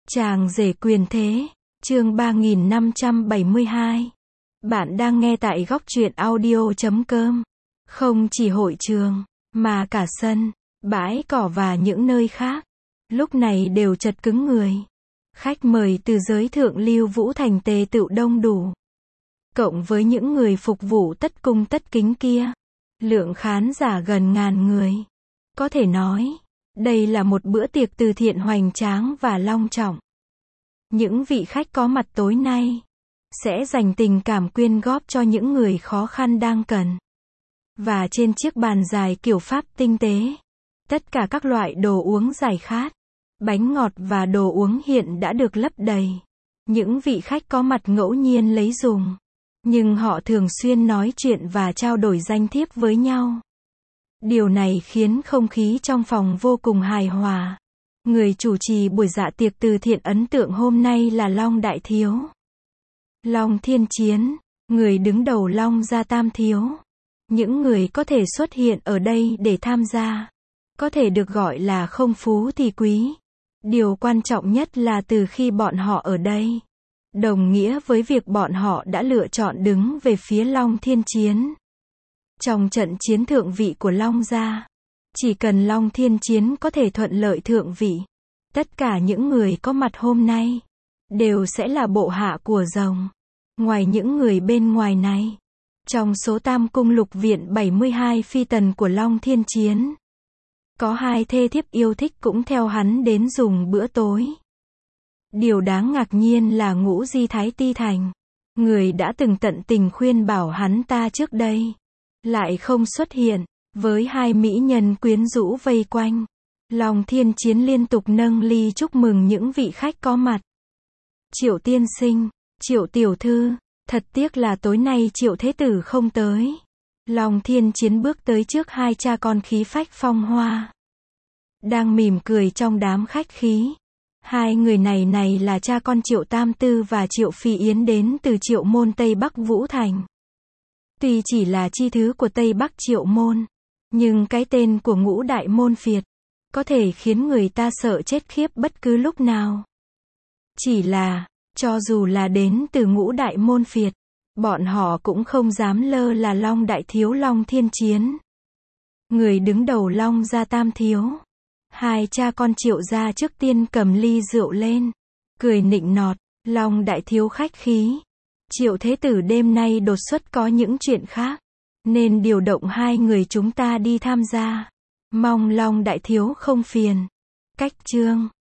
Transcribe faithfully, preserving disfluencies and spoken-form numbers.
Chàng rể quyền thế, chương ba nghìn năm trăm bảy mươi hai. Bạn đang nghe tại góc truyện audio chấm com. Không chỉ hội trường, mà cả sân, bãi cỏ và những nơi khác, lúc này đều chật cứng người. Khách mời từ giới thượng lưu Vũ Thành tề tựu đông đủ. Cộng với những người phục vụ tất cung tất kính kia, lượng khán giả gần ngàn người. Có thể nói, đây là một bữa tiệc từ thiện hoành tráng và long trọng. Những vị khách có mặt tối nay sẽ dành tình cảm quyên góp cho những người khó khăn đang cần. Và trên chiếc bàn dài kiểu Pháp tinh tế, tất cả các loại đồ uống giải khát, bánh ngọt và đồ uống hiện đã được lấp đầy. Những vị khách có mặt ngẫu nhiên lấy dùng, nhưng họ thường xuyên nói chuyện và trao đổi danh thiếp với nhau. Điều này khiến không khí trong phòng vô cùng hài hòa. Người chủ trì buổi dạ tiệc từ thiện ấn tượng hôm nay là Long Đại Thiếu, Long Thiên Chiến, người đứng đầu Long gia Tam Thiếu. Những người có thể xuất hiện ở đây để tham gia, có thể được gọi là không phú thì quý. Điều quan trọng nhất là từ khi bọn họ ở đây, đồng nghĩa với việc bọn họ đã lựa chọn đứng về phía Long Thiên Chiến. Trong trận chiến thượng vị của Long gia, chỉ cần Long Thiên Chiến có thể thuận lợi thượng vị, tất cả những người có mặt hôm nay đều sẽ là bộ hạ của rồng. Ngoài những người bên ngoài này, trong số Tam Cung Lục Viện bảy mươi hai phi tần của Long Thiên Chiến, có hai thê thiếp yêu thích cũng theo hắn đến dùng bữa tối. Điều đáng ngạc nhiên là Ngũ Di Thái Ti Thành, người đã từng tận tình khuyên bảo hắn ta trước đây, lại không xuất hiện. Với hai mỹ nhân quyến rũ vây quanh, Long Thiên Chiến liên tục nâng ly chúc mừng những vị khách có mặt. Triệu tiên sinh, Triệu tiểu thư, thật tiếc là tối nay Triệu thế tử không tới. Long Thiên Chiến bước tới trước hai cha con khí phách phong hoa, đang mỉm cười trong đám khách khí. Hai người này này là cha con Triệu Tam Tư và Triệu Phi Yến, đến từ Triệu môn Tây Bắc Vũ Thành. Tuy chỉ là chi thứ của Tây Bắc Triệu môn, nhưng cái tên của Ngũ Đại Môn Phiệt có thể khiến người ta sợ chết khiếp bất cứ lúc nào. Chỉ là, cho dù là đến từ Ngũ Đại Môn Phiệt, bọn họ cũng không dám lơ là Long Đại Thiếu Long Thiên Chiến, người đứng đầu Long gia Tam Thiếu. Hai cha con Triệu gia trước tiên cầm ly rượu lên, cười nịnh nọt. Long Đại Thiếu khách khí, Triệu thế tử đêm nay đột xuất có những chuyện khác, nên điều động hai người chúng ta đi tham gia. Mong Long Đại Thiếu không phiền. Cách chương